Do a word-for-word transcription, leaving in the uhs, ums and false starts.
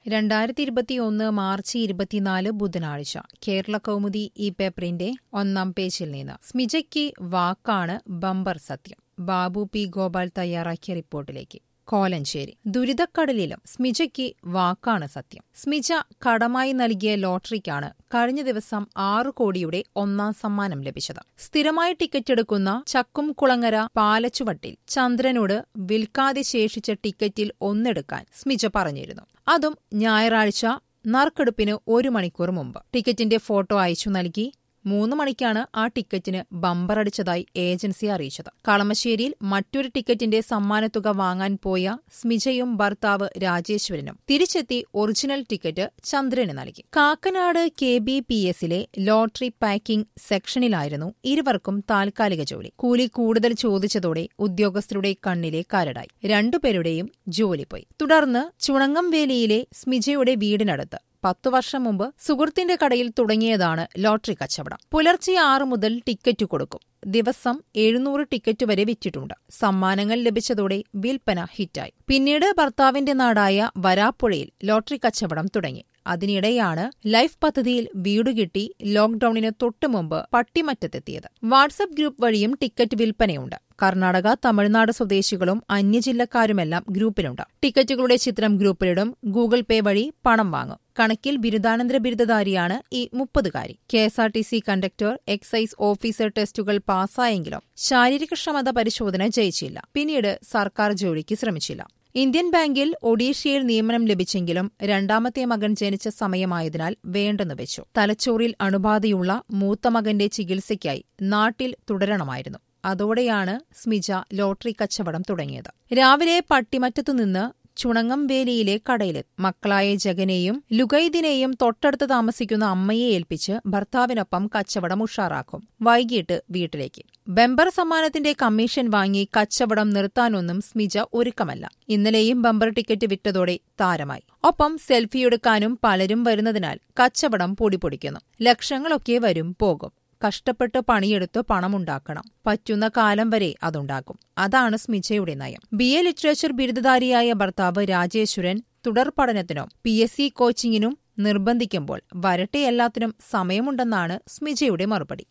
രണ്ടായിരത്തി ഇരുപത്തിയൊന്ന് മാർച്ച് ഇരുപത്തിനാല് ബുധനാഴ്ച കേരള കൗമുദി ഈ പേപ്പറിന്റെ ഒന്നാം പേജിൽ നിന്ന് സ്മിജയ്ക്ക് വാക്കാണ് ബമ്പർ സത്യം. ബാബു പി ഗോപാൽ തയ്യാറാക്കിയ റിപ്പോർട്ടിലേക്ക്. കോലഞ്ചേരി. ദുരിതക്കടലിലും സ്മിജയ്ക്ക് വാക്കാണ് സത്യം. സ്മിജ കടമായി നൽകിയ ലോട്ടറിക്കാണ് കഴിഞ്ഞ ദിവസം ആറു കോടിയുടെ ഒന്നാം സമ്മാനം ലഭിച്ചത്. സ്ഥിരമായി ടിക്കറ്റ് എടുക്കുന്ന ചക്കുംകുളങ്ങര പാലച്ചുവട്ടിൽ ചന്ദ്രനോട് വിൽക്കാതെ ശേഷിച്ച ടിക്കറ്റിൽ ഒന്നെടുക്കാൻ സ്മിജ പറഞ്ഞിരുന്നു. അതും ഞായറാഴ്ച നറുക്കെടുപ്പിന് ഒരു മണിക്കൂർ മുമ്പ്. ടിക്കറ്റിന്റെ ഫോട്ടോ അയച്ചു നൽകി. മൂന്ന് മണിക്കാണ് ആ ടിക്കറ്റിന് ബമ്പറടിച്ചതായി ഏജൻസി അറിയിച്ചത്. കളമശ്ശേരിയിൽ മറ്റൊരു ടിക്കറ്റിന്റെ സമ്മാനത്തുക വാങ്ങാൻ പോയ സ്മിജയും ഭർത്താവ് രാജേശ്വരനും തിരിച്ചെത്തി ഒറിജിനൽ ടിക്കറ്റ് ചന്ദ്രന് നൽകി. കാക്കനാട് കെ ബി പി എസിലെ ലോട്ടറി പാക്കിംഗ് സെക്ഷനിലായിരുന്നു ഇരുവർക്കും താൽക്കാലിക ജോലി. കൂലി കൂടുതൽ ചോദിച്ചതോടെ ഉദ്യോഗസ്ഥരുടെ കണ്ണിലെ കരടായി. രണ്ടുപേരുടെയും ജോലി പോയി. തുടർന്ന് ചുണങ്ങംവേലിയിലെ സ്മിജയുടെ വീടിനടുത്ത് പത്തു വർഷം മുമ്പ് സുഹൃത്തിന്റെ കടയിൽ തുടങ്ങിയതാണ് ലോട്ടറി കച്ചവടം. പുലർച്ചെ ആറു മുതൽ ടിക്കറ്റ് കൊടുക്കും. ദിവസം എഴുന്നൂറ് ടിക്കറ്റ് വരെ വിറ്റിട്ടുണ്ട്. സമ്മാനങ്ങൾ ലഭിച്ചതോടെ വിൽപ്പന ഹിറ്റായി. പിന്നീട് ഭർത്താവിന്റെ നാടായ വരാപ്പുഴയിൽ ലോട്ടറി കച്ചവടം തുടങ്ങി. അതിനിടെയാണ് ലൈഫ് പദ്ധതിയിൽ വീടുകിട്ടി ലോക്ഡൌണിന് തൊട്ടുമുമ്പ് പട്ടിമറ്റത്തെത്തിയത്. വാട്സ്ആപ്പ് ഗ്രൂപ്പ് വഴിയും ടിക്കറ്റ് വിൽപ്പനയുണ്ട്. കർണാടക, തമിഴ്നാട് സ്വദേശികളും അന്യജില്ലക്കാരുമെല്ലാം ഗ്രൂപ്പിലുണ്ട്. ടിക്കറ്റുകളുടെ ചിത്രം ഗ്രൂപ്പിലിടും. ഗൂഗിൾ പേ വഴി പണം വാങ്ങും. കണക്കിൽ ബിരുദാനന്തര ബിരുദധാരിയാണ് ഈ മുപ്പതുകാരി. K S R T C conductor, excise officer ടെസ്റ്റുകൾ പാസ്സായെങ്കിലും ശാരീരികക്ഷമത പരിശോധന ജയിച്ചില്ല. പിന്നീട് സർക്കാർ ജോലിക്ക് ശ്രമിച്ചില്ല. ഇന്ത്യൻ ബാങ്കിൽ ഒഡീഷയിൽ നിയമനം ലഭിച്ചെങ്കിലും രണ്ടാമത്തെ മകൻ ജനിച്ച സമയമായതിനാൽ വേണ്ടെന്നു വെച്ചു. തലച്ചോറിൽ അണുബാധയുള്ള മൂത്ത മകന്റെ ചികിത്സയ്ക്കായി നാട്ടിൽ തുടരണമായിരുന്നു. അതോടെയാണ് സ്മിജ ലോട്ടറി കച്ചവടം തുടങ്ങിയത്. രാവിലെ പട്ടിമറ്റത്തുനിന്ന് ചുണങ്ങംവേലിയിലെ കടയിലെത്തി. മക്കളായ ജഗനെയും ലുഗൈദിനെയും തൊട്ടടുത്ത് താമസിക്കുന്ന അമ്മയെ ഏൽപ്പിച്ച് ഭർത്താവിനൊപ്പം കച്ചവടം ഉഷാറാക്കും. വൈകിട്ട് വീട്ടിലേക്ക്. ബമ്പർ സമ്മാനത്തിന്റെ കമ്മീഷൻ വാങ്ങി കച്ചവടം നിർത്താനൊന്നും സ്മിജ ഒരുക്കമല്ല. ഇന്നലെയും ബമ്പർ ടിക്കറ്റ് വിറ്റതോടെ താരമായി. ഒപ്പം സെൽഫിയെടുക്കാനും പലരും വരുന്നതിനാൽ കച്ചവടം പൊടിപൊടിക്കുന്നു. ലക്ഷങ്ങളൊക്കെ വരും പോകും. കഷ്ടപ്പെട്ട് പണിയെടുത്ത് പണമുണ്ടാക്കണം. പറ്റുന്ന കാലം വരെ അതുണ്ടാക്കും. അതാണ് സ്മിജയുടെ നയം. ബി എ ലിറ്ററേച്ചർ ബിരുദധാരിയായ ഭർത്താവ് രാജേശ്വരൻ തുടർ പഠനത്തിനും പി എസ് സി കോച്ചിങ്ങിനും നിർബന്ധിക്കുമ്പോൾ വരട്ടെ, എല്ലാത്തിനും സമയമുണ്ടെന്നാണ് സ്മിജയുടെ മറുപടി.